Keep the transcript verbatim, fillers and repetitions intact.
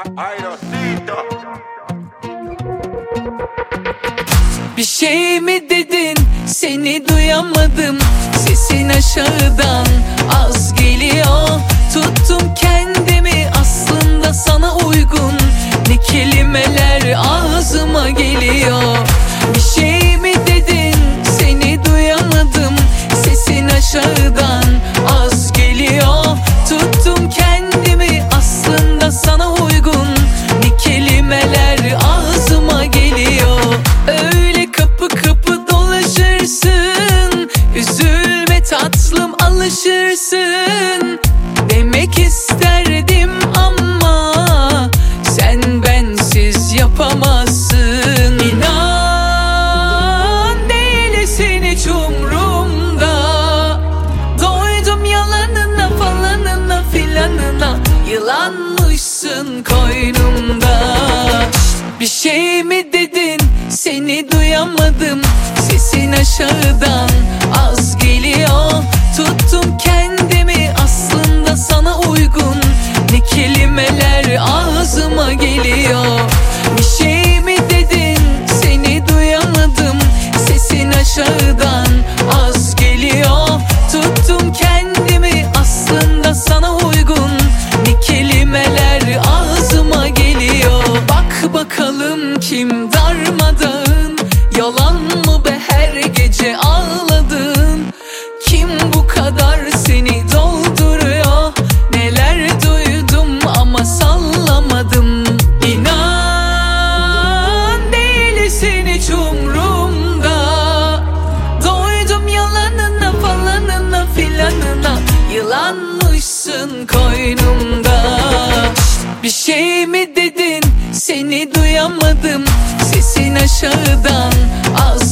Bir şey mi dedin? Seni duyamadım. Sesin aşağıdan az geliyor. Tuttum kendimi, aslında sana uygun. Ne kelimeler ağzıma geliyor. Bir şey mi dedin? Seni duyamadım. Sesin aşağıdan az geliyor. Tuttum kendimi, aslında sana uygun. Ne kelimeler ağzıma geliyor. Öyle kapı kapı dolaşırsın. Üzülme tatlım, alışırsın. Demek isterdim ama sen bensiz yapamazsın. İnan değilsin hiç umrumda. Doydum yalanına falanına filanına. Yılanmışsın koynumda. Bir şey mi dedin? Seni duyamadım. Sesin aşağıdan az geliyor. Tuttum kendimi, aslında sana uygun. Ne kelimeler ağzıma geliyor. Bir şey mi dedin? Seni duyamadım. Sesin aşağıdan az geliyor. Tuttum kendimi, aslında sana uygun. Ne kelimeler ağzıma geliyor. Bak bakalım kim darmadağın. Yalan mı be her gece ağladın? Kim bu kadar seni dolduruyor? Neler duydum ama sallamadım. İnan değilsin hiç umrumda. Doydum yalanına falanına filanına. Yılanmışsın koynumda. Bir şey mi dedin? Seni duyamadım. Sesin aşağıdan az